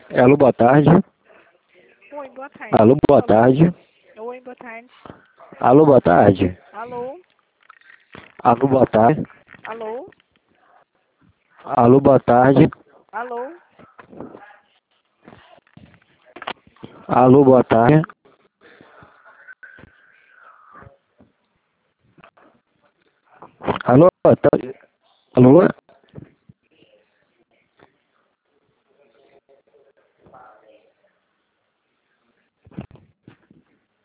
Alô, boa tarde. Oi, boa tarde. Alô, boa tarde. Oi, boa tarde. Alô, boa tarde. Alô? Alô, boa tarde. Alô? Alô, boa tarde. Alô? Alô, boa tarde. Alô, boa tarde. Alô?